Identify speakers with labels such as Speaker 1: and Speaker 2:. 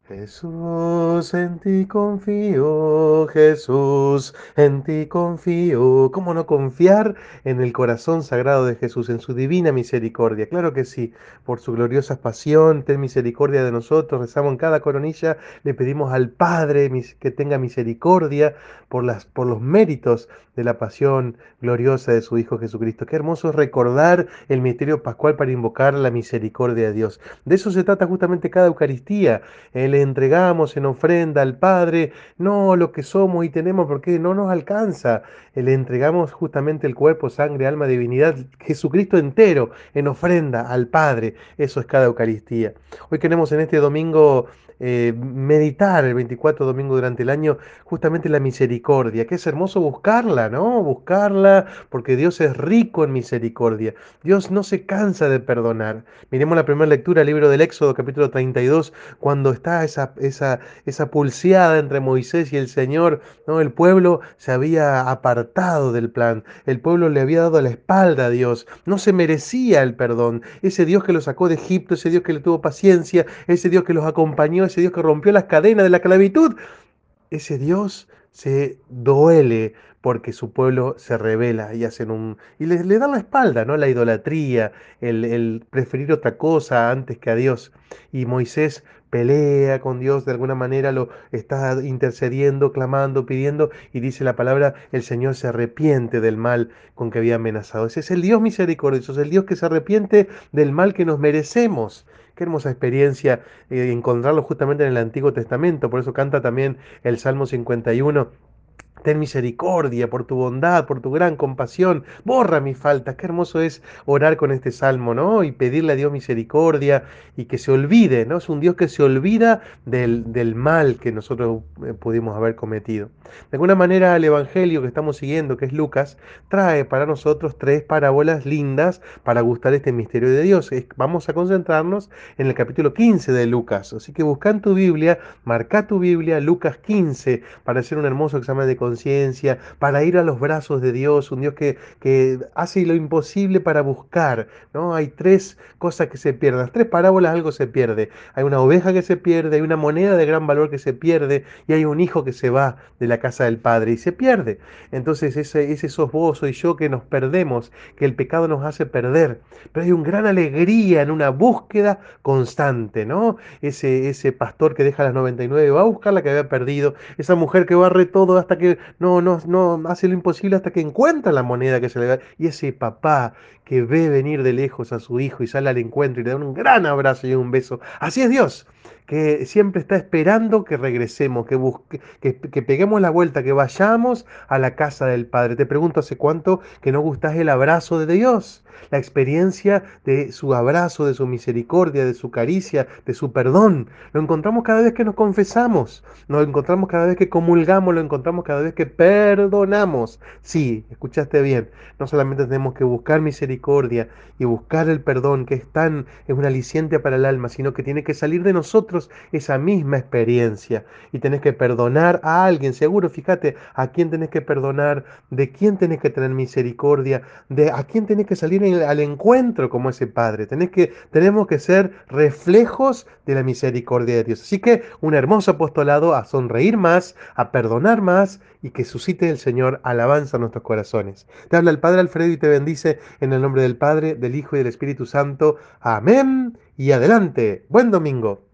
Speaker 1: Jesús, en ti confío, Jesús, en ti confío. ¿Cómo no confiar en el corazón sagrado de Jesús, en su divina misericordia? Claro que sí, por su gloriosa pasión, ten misericordia de nosotros. Rezamos en cada coronilla, le pedimos al Padre que tenga misericordia por los méritos de la pasión gloriosa de su Hijo Jesucristo. Qué hermoso es recordar el misterio pascual para invocar la misericordia de Dios. De eso se trata justamente cada Eucaristía. Le entregamos en ofrenda al Padre, no lo que somos y tenemos porque no nos alcanza. Le entregamos justamente el cuerpo, sangre, alma, divinidad, Jesucristo entero en ofrenda al Padre. Eso es cada Eucaristía. Hoy queremos en este domingo meditar el 24 domingo durante el año justamente la misericordia, que es hermoso buscarla, ¿no? Buscarla porque Dios es rico en misericordia. Dios no se cansa de perdonar. Miremos la primera lectura, el libro del Éxodo, capítulo 32, cuando está esa pulseada entre Moisés y el Señor, ¿no? El pueblo se había apartado del plan, el pueblo le había dado la espalda a Dios, no se merecía el perdón. Ese Dios que los sacó de Egipto, ese Dios que le tuvo paciencia, ese Dios que los acompañó, ese Dios que rompió las cadenas de la esclavitud, ese Dios se duele porque su pueblo se revela y le dan la espalda, ¿no? La idolatría, el preferir otra cosa antes que a Dios. Y Moisés pelea con Dios, de alguna manera lo está intercediendo, clamando, pidiendo, y dice la palabra, el Señor se arrepiente del mal con que había amenazado. Ese es el Dios misericordioso, es el Dios que se arrepiente del mal que nos merecemos. Qué hermosa experiencia encontrarlo justamente en el Antiguo Testamento. Por eso canta también el Salmo 51. Ten misericordia por tu bondad, por tu gran compasión. Borra mis faltas. Qué hermoso es orar con este salmo, ¿no? Y pedirle a Dios misericordia y que se olvide, ¿no? Es un Dios que se olvida del mal que nosotros pudimos haber cometido. De alguna manera, el Evangelio que estamos siguiendo, que es Lucas, trae para nosotros tres parábolas lindas para gustar este misterio de Dios. Vamos a concentrarnos en el capítulo 15 de Lucas. Así que busca en tu Biblia, marca tu Biblia, Lucas 15, para hacer un hermoso examen de conciencia, para ir a los brazos de Dios, un Dios que hace lo imposible para buscar, ¿no? Hay tres cosas que se pierden, las tres parábolas algo se pierde. Hay una oveja que se pierde, hay una moneda de gran valor que se pierde y hay un hijo que se va de la casa del padre y se pierde. Entonces ese sos vos, soy yo que nos perdemos, que el pecado nos hace perder. Pero hay una gran alegría en una búsqueda constante, ¿no? Ese pastor que deja las 99 va a buscar la que había perdido, esa mujer que barre todo hasta que no hace lo imposible hasta que encuentra la moneda que se le da, y ese papá que ve venir de lejos a su hijo y sale al encuentro y le da un gran abrazo y un beso. Así es Dios, que siempre está esperando que regresemos, que peguemos la vuelta, que vayamos a la casa del Padre. Te pregunto, ¿hace cuánto que no gustás el abrazo de Dios? La experiencia de su abrazo, de su misericordia, de su caricia, de su perdón. Lo encontramos cada vez que nos confesamos, lo encontramos cada vez que comulgamos, lo encontramos cada vez que perdonamos. Sí, escuchaste bien. No solamente tenemos que buscar misericordia y buscar el perdón, que es un aliciente para el alma, sino que tiene que salir de nosotros esa misma experiencia. Y tenés que perdonar a alguien, seguro, fíjate, a quién tenés que perdonar, de quién tenés que tener misericordia, de a quién tenés que salir al encuentro como ese Padre. Tenemos que ser reflejos de la misericordia de Dios. Así que un hermoso apostolado a sonreír más, a perdonar más y que suscite el Señor alabanza en nuestros corazones. Te habla el Padre Alfredo y te bendice en el nombre del Padre, del Hijo y del Espíritu Santo. Amén y adelante. Buen domingo.